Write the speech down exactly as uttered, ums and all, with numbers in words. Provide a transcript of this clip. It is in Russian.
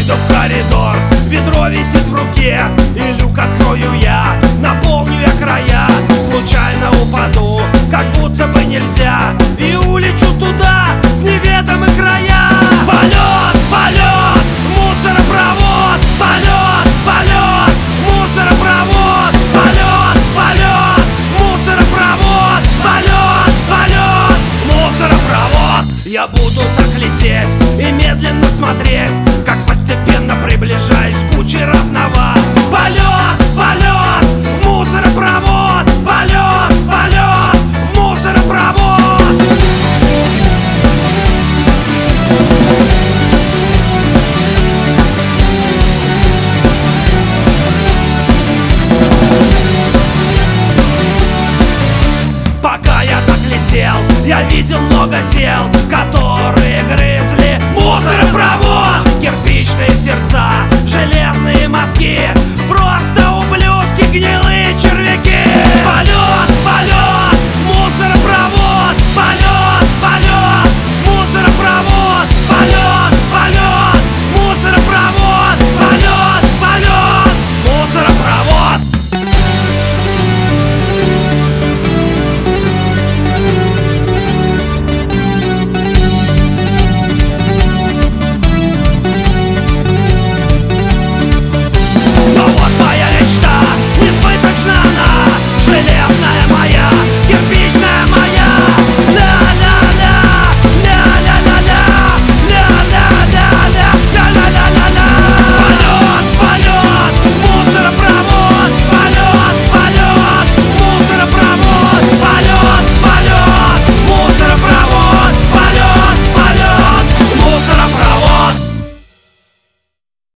выйду в коридор, ведро висит в руке, и люк открою я, наполню я края. Случайно упаду, как будто бы нельзя, и улечу туда, в неведомые края. Полет, полет, мусоропровод, полет, полет, мусоропровод, полет, полет, мусоропровод, полет, полет, мусоропровод. Я буду так лететь и медленно смотреть, как постепенно приближаюсь к куче разного. Полет, полет.